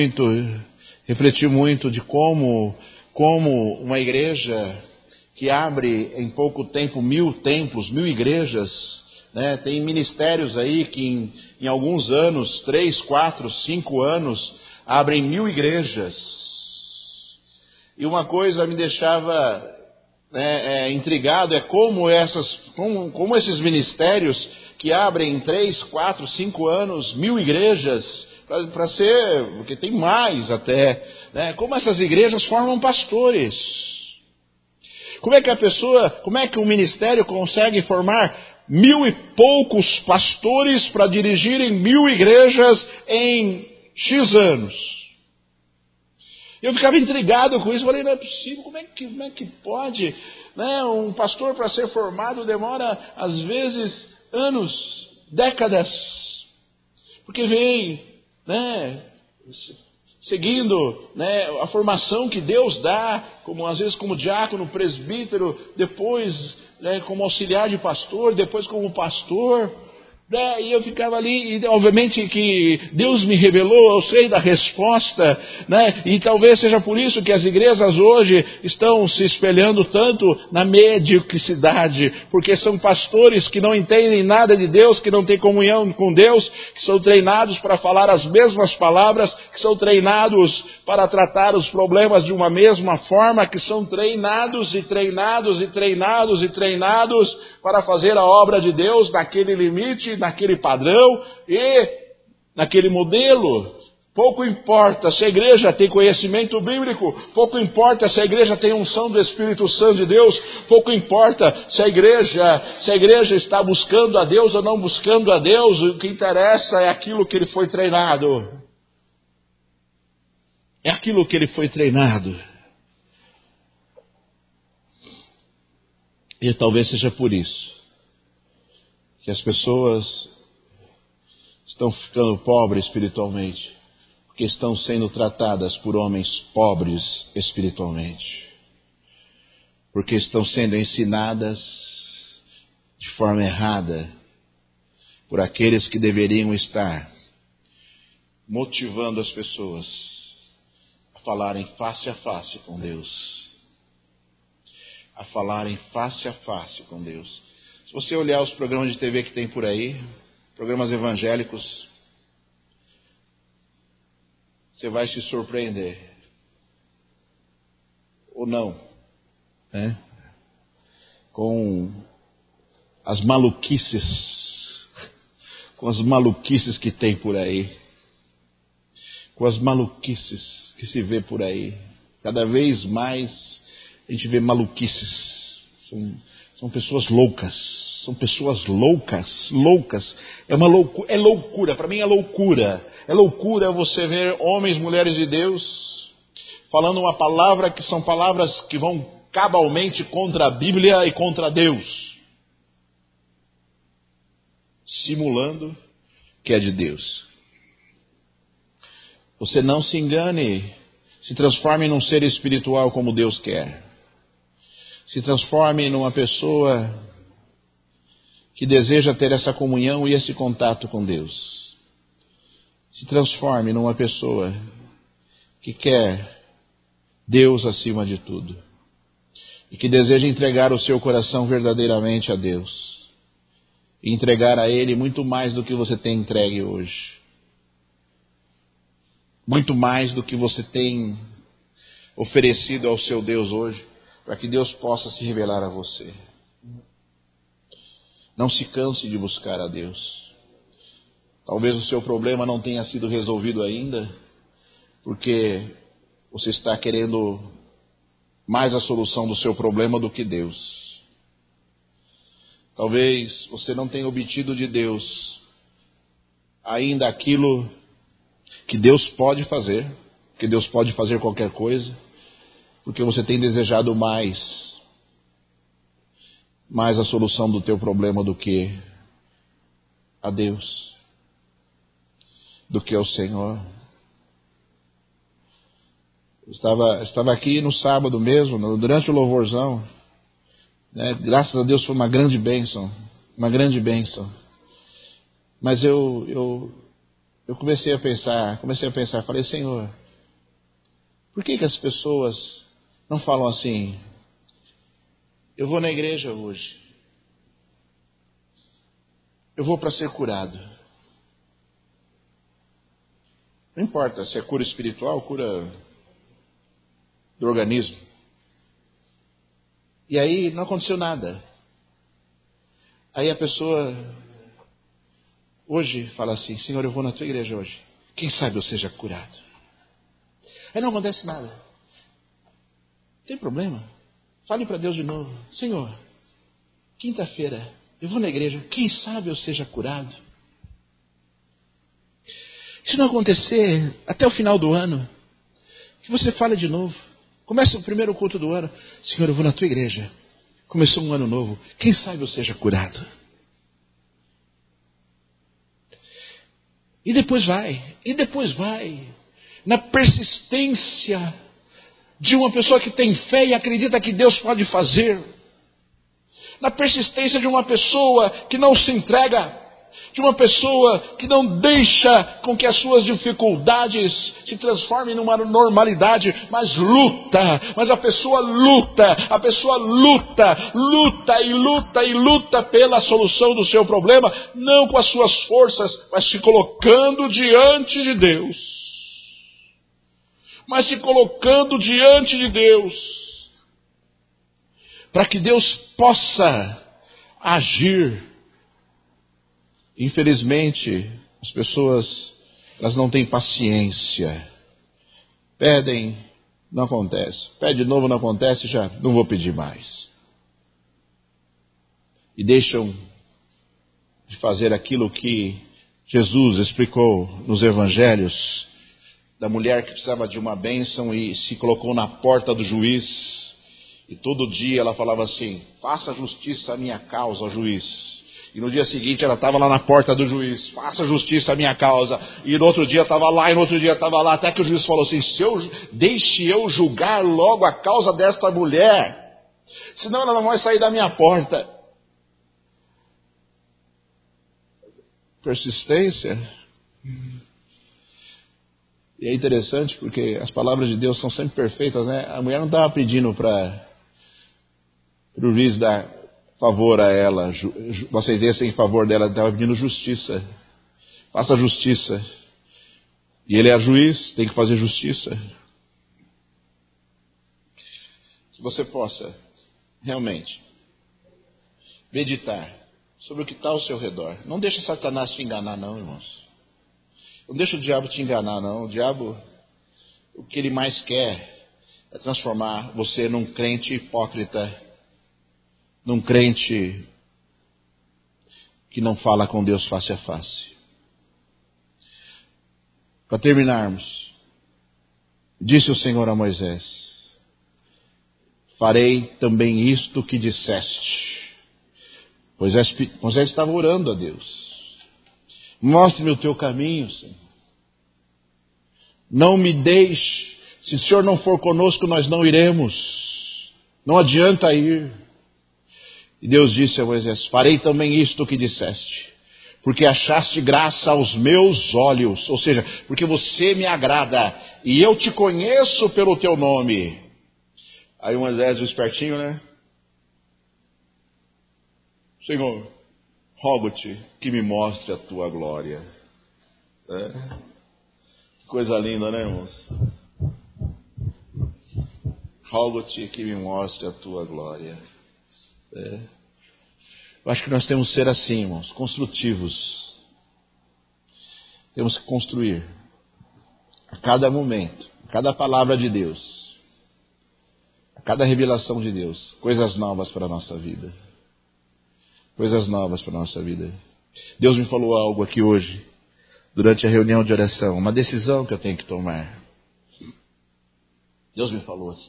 Speaker 1: muito de como uma igreja que abre em pouco tempo 1000 templos, 1000 igrejas, né? Tem ministérios aí que em alguns anos, 3, 4, 5 anos, abrem 1000 igrejas. E uma coisa me deixava intrigado, é como esses ministérios que abrem em 3, 4, 5 anos 1000 igrejas, para ser, porque tem mais até, né? Como essas igrejas formam pastores. Como é que um ministério consegue formar 1000 e poucos pastores para dirigirem 1000 igrejas em X anos? Eu ficava intrigado com isso, falei, não é possível, como é que pode, né? Um pastor para ser formado demora, às vezes, anos, décadas, porque vem, né, seguindo, né, a formação que Deus dá, como às vezes como diácono, presbítero, depois, né, como auxiliar de pastor, depois como pastor, né, e eu ficava ali, e obviamente que Deus me revelou, eu sei da resposta, né, e talvez seja por isso que as igrejas hoje estão se espelhando tanto na mediocridade, porque são pastores que não entendem nada de Deus, que não têm comunhão com Deus, que são treinados para falar as mesmas palavras, que são treinados para tratar os problemas de uma mesma forma, que são treinados para fazer a obra de Deus naquele limite, naquele padrão e naquele modelo. Pouco importa se a igreja tem conhecimento bíblico, pouco importa se a igreja tem unção do Espírito Santo de Deus, pouco importa se a igreja está buscando a Deus ou não buscando a Deus, o que interessa é aquilo que ele foi treinado. É aquilo que ele foi treinado. E talvez seja por isso que as pessoas estão ficando pobres espiritualmente, porque estão sendo tratadas por homens pobres espiritualmente, porque estão sendo ensinadas de forma errada por aqueles que deveriam estar motivando as pessoas a falarem face a face com Deus. A falarem face a face com Deus. Se você olhar os programas de TV que tem por aí, programas evangélicos, você vai se surpreender. Ou não, né? Com as maluquices que tem por aí. Com as maluquices que se vê por aí. Cada vez mais a gente vê maluquices. São pessoas loucas. São pessoas loucas, loucas. É loucura, para mim é loucura. É loucura você ver homens, mulheres de Deus falando uma palavra que são palavras que vão cabalmente contra a Bíblia e contra Deus, simulando que é de Deus. Você não se engane, se transforme num ser espiritual como Deus quer. Se transforme numa pessoa que deseja ter essa comunhão e esse contato com Deus. Se transforme numa pessoa que quer Deus acima de tudo. E que deseja entregar o seu coração verdadeiramente a Deus. E entregar a Ele muito mais do que você tem entregue hoje. Muito mais do que você tem oferecido ao seu Deus hoje, para que Deus possa se revelar a você. Não se canse de buscar a Deus. Talvez o seu problema não tenha sido resolvido ainda, porque você está querendo mais a solução do seu problema do que Deus. Talvez você não tenha obtido de Deus ainda aquilo que Deus pode fazer, que Deus pode fazer qualquer coisa, porque você tem desejado mais a solução do teu problema do que a Deus, do que ao Senhor. Estava aqui no sábado mesmo, durante o louvorzão, né? Graças a Deus foi uma grande bênção, mas eu comecei a pensar, falei, Senhor, por que as pessoas não falam assim, eu vou na igreja hoje, eu vou para ser curado. Não importa se é cura espiritual, cura do organismo. E aí não aconteceu nada. Aí a pessoa hoje fala assim, Senhor, eu vou na tua igreja hoje. Quem sabe eu seja curado. Aí não acontece nada. Não tem problema. Fale para Deus de novo. Senhor, quinta-feira eu vou na igreja. Quem sabe eu seja curado. Se não acontecer até o final do ano, que você fale de novo. Começa o primeiro culto do ano. Senhor, eu vou na tua igreja. Começou um ano novo. Quem sabe eu seja curado. E depois vai. Na persistência de uma pessoa que tem fé e acredita que Deus pode fazer. Na persistência de uma pessoa que não se entrega. De uma pessoa que não deixa com que as suas dificuldades se transformem numa normalidade, mas a pessoa luta pela solução do seu problema, não com as suas forças, mas se colocando diante de Deus. Para que Deus possa agir. Infelizmente, as pessoas, elas não têm paciência. Pedem, não acontece. Pede de novo, não acontece, já não vou pedir mais. E deixam de fazer aquilo que Jesus explicou nos evangelhos, da mulher que precisava de uma bênção e se colocou na porta do juiz. E todo dia ela falava assim, faça justiça à minha causa, juiz. E no dia seguinte ela estava lá na porta do juiz, faça justiça à minha causa. E no outro dia estava lá, e no outro dia estava lá, até que o juiz falou assim, deixe eu julgar logo a causa desta mulher, senão ela não vai sair da minha porta. Persistência. E é interessante porque as palavras de Deus são sempre perfeitas, né? A mulher não estava pedindo para o juiz dar favor a ela, uma sentença em favor dela, estava pedindo justiça. Faça justiça. E ele é juiz, tem que fazer justiça. Que você possa realmente meditar sobre o que está ao seu redor. Não deixa Satanás te enganar não, irmãos. Não deixa o diabo te enganar não. O diabo, o que ele mais quer é transformar você num crente hipócrita, num crente que não fala com Deus face a face. Para terminarmos, disse o Senhor a Moisés: farei também isto que disseste. Moisés estava orando a Deus. Mostre-me o teu caminho, Senhor. Não me deixe. Se o Senhor não for conosco, nós não iremos. Não adianta ir. E Deus disse a Moisés: farei também isto que disseste, porque achaste graça aos meus olhos. Ou seja, porque você me agrada e eu te conheço pelo teu nome. Aí Moisés, o espertinho, né? Senhor, rogo-te que me mostre a tua glória. Que coisa linda, né, irmãos? Rogo-te que me mostre a tua glória. Eu acho que nós temos que ser assim, irmãos, construtivos. Temos que construir a cada momento, a cada palavra de Deus, a cada revelação de Deus, coisas novas para a nossa vida. Coisas novas para a nossa vida. Deus me falou algo aqui hoje, durante a reunião de oração, uma decisão que eu tenho que tomar. Deus me falou aqui.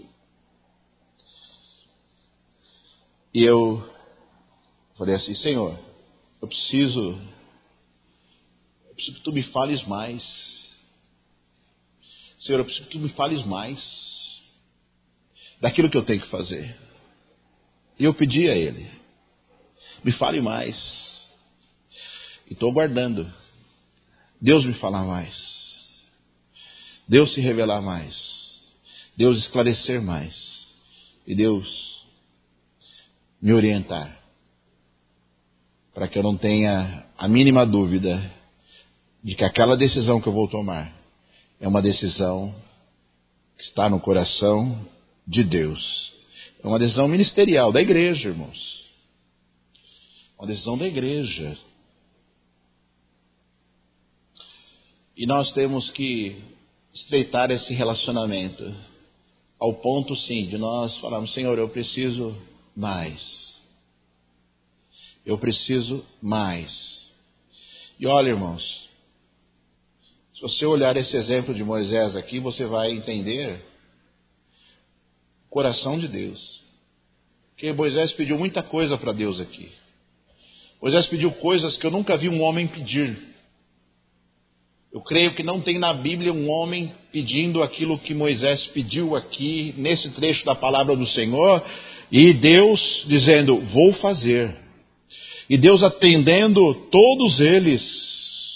Speaker 1: E eu falei assim: Senhor, eu preciso que tu me fales mais. Senhor, eu preciso que tu me fales mais daquilo que eu tenho que fazer. E eu pedi a Ele: me fale mais. E estou aguardando Deus me falar mais, Deus se revelar mais, Deus esclarecer mais e Deus me orientar, para que eu não tenha a mínima dúvida de que aquela decisão que eu vou tomar é uma decisão que está no coração de Deus. É uma decisão ministerial da igreja, irmãos. Uma decisão da igreja. E nós temos que estreitar esse relacionamento ao ponto, sim, de nós falarmos: Senhor, eu preciso mais. Eu preciso mais. E olha, irmãos, se você olhar esse exemplo de Moisés aqui, você vai entender o coração de Deus. Porque Moisés pediu muita coisa para Deus aqui. Moisés pediu coisas que eu nunca vi um homem pedir. Eu creio que não tem na Bíblia um homem pedindo aquilo que Moisés pediu aqui, nesse trecho da palavra do Senhor, e Deus dizendo: vou fazer. E Deus atendendo todos eles,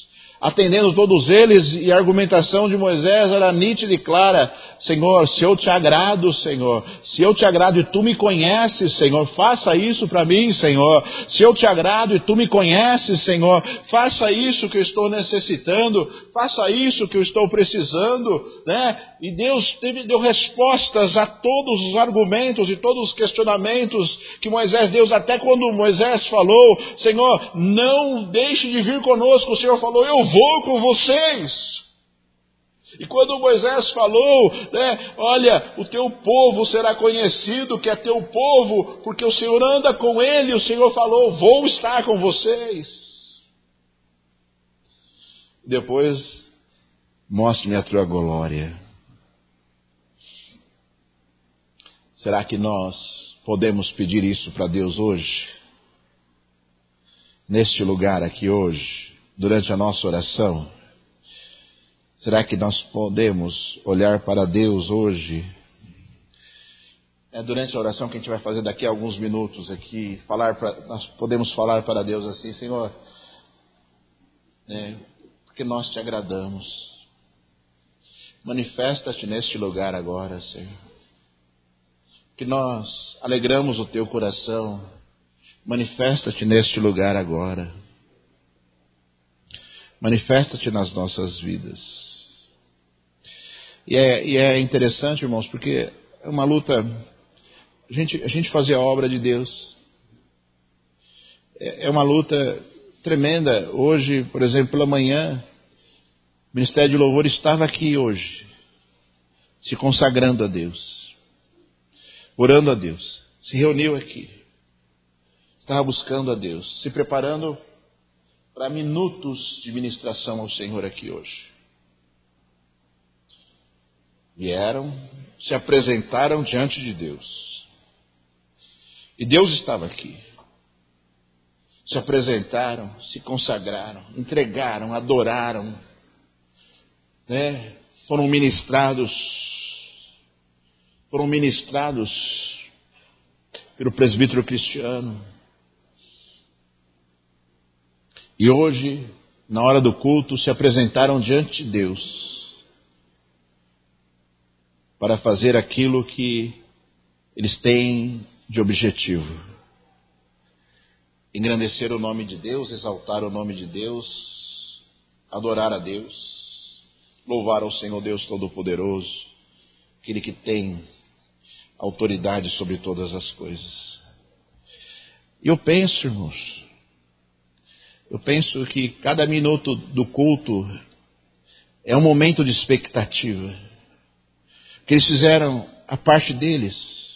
Speaker 1: e a argumentação de Moisés era nítida e clara: Senhor, se eu te agrado, Senhor, se eu te agrado e tu me conheces, Senhor, faça isso para mim, Senhor. Se eu te agrado e tu me conheces, Senhor, faça isso que eu estou necessitando, faça isso que eu estou precisando, né? E Deus deu respostas a todos os argumentos e todos os questionamentos que Moisés deu, até quando Moisés falou: Senhor, não deixe de vir conosco. O Senhor falou: eu vou com vocês. E quando Moisés falou, né, olha, o teu povo será conhecido que é teu povo, porque o Senhor anda com ele, o Senhor falou: vou estar com vocês. Depois, mostre-me a tua glória. Será que nós podemos pedir isso para Deus hoje? Neste lugar aqui hoje, durante a nossa oração? Será que nós podemos olhar para Deus hoje? Durante a oração que a gente vai fazer daqui a alguns minutos aqui, nós podemos falar para Deus assim: Senhor, porque nós te agradamos. Manifesta-te neste lugar agora, Senhor. Que nós alegramos o teu coração. Manifesta-te neste lugar agora. Manifesta-te nas nossas vidas. E é interessante, irmãos, porque é uma luta. A gente fazer a obra de Deus é uma luta tremenda. Hoje, por exemplo, pela manhã, o Ministério de Louvor estava aqui hoje, se consagrando a Deus, orando a Deus, se reuniu aqui, estava buscando a Deus, se preparando para minutos de ministração ao Senhor aqui hoje. Vieram, se apresentaram diante de Deus. E Deus estava aqui. Se apresentaram, se consagraram, entregaram, adoraram, foram ministrados pelo presbítero Cristiano. E hoje, na hora do culto, se apresentaram diante de Deus para fazer aquilo que eles têm de objetivo: engrandecer o nome de Deus, exaltar o nome de Deus, adorar a Deus, louvar ao Senhor Deus Todo-Poderoso, aquele que tem autoridade sobre todas as coisas. E eu penso, irmãos, que cada minuto do culto é um momento de expectativa. Que eles fizeram a parte deles.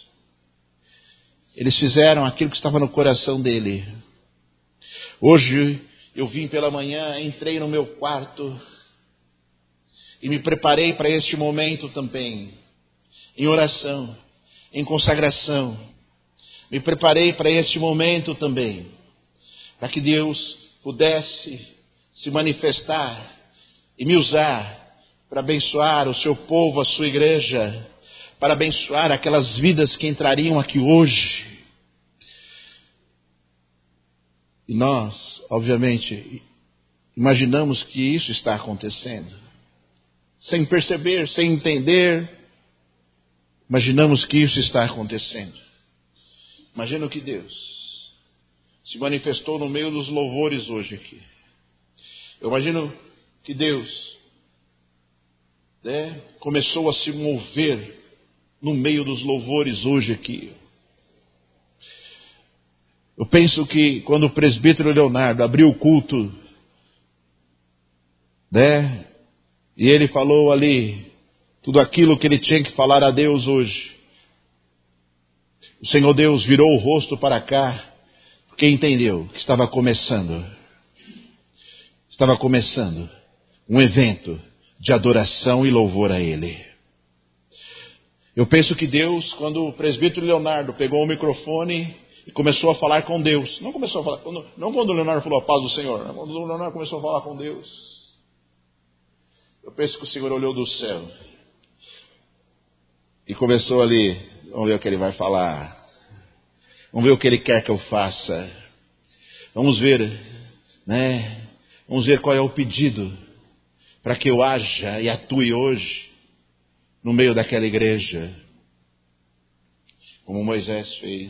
Speaker 1: Eles fizeram aquilo que estava no coração dele. Hoje eu vim pela manhã, entrei no meu quarto e me preparei para este momento também, em oração, em consagração. Me preparei para este momento também, para que Deus pudesse se manifestar e me usar para abençoar o seu povo, a sua igreja, para abençoar aquelas vidas que entrariam aqui hoje. E nós, obviamente, imaginamos que isso está acontecendo. Sem perceber, sem entender, imaginamos que isso está acontecendo. Imagina que Deus se manifestou no meio dos louvores hoje aqui. Eu imagino que Deus começou a se mover no meio dos louvores hoje aqui. Eu penso que quando o presbítero Leonardo abriu o culto, e ele falou ali tudo aquilo que ele tinha que falar a Deus hoje, o Senhor Deus virou o rosto para cá, porque entendeu que estava começando um evento de adoração e louvor a Ele. Eu penso que Deus, quando o presbítero Leonardo pegou o microfone e começou a falar com Deus, não quando o Leonardo falou a paz do Senhor, quando o Leonardo começou a falar com Deus, eu penso que o Senhor olhou do céu e começou ali, vamos ver o que ele vai falar, vamos ver o que ele quer que eu faça, vamos ver qual é o pedido para que eu haja e atue hoje no meio daquela igreja, como Moisés fez.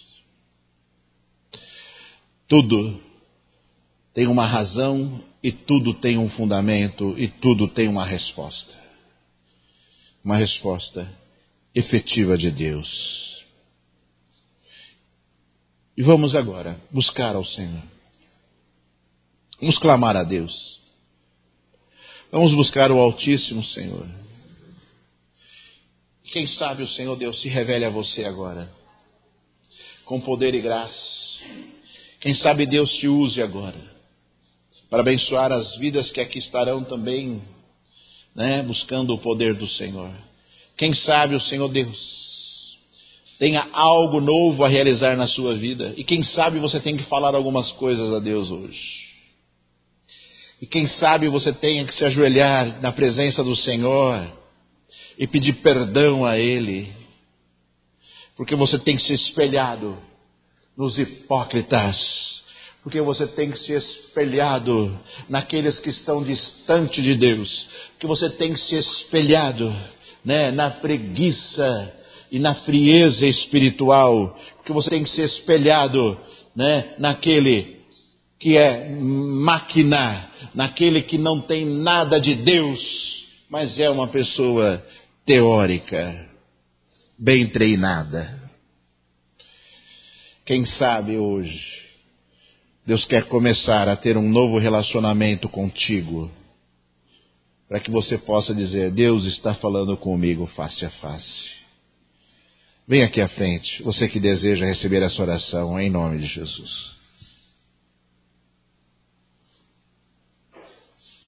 Speaker 1: Tudo tem uma razão e tudo tem um fundamento e tudo tem uma resposta. Uma resposta efetiva de Deus. E vamos agora buscar ao Senhor. Vamos clamar a Deus. Vamos buscar o Altíssimo, Senhor. Quem sabe o Senhor Deus se revele a você agora, com poder e graça. Quem sabe Deus te use agora, para abençoar as vidas que aqui estarão também, buscando o poder do Senhor. Quem sabe o Senhor Deus tenha algo novo a realizar na sua vida. E quem sabe você tem que falar algumas coisas a Deus hoje. E quem sabe você tenha que se ajoelhar na presença do Senhor e pedir perdão a Ele. Porque você tem que se espelhado nos hipócritas. Porque você tem que se espelhado naqueles que estão distante de Deus. Porque você tem que se espelhado, na preguiça e na frieza espiritual. Porque você tem que se espelhado, naquele que é máquina, naquele que não tem nada de Deus, mas é uma pessoa teórica, bem treinada. Quem sabe hoje Deus quer começar a ter um novo relacionamento contigo, para que você possa dizer: Deus está falando comigo face a face. Vem aqui à frente, você que deseja receber essa oração, em nome de Jesus.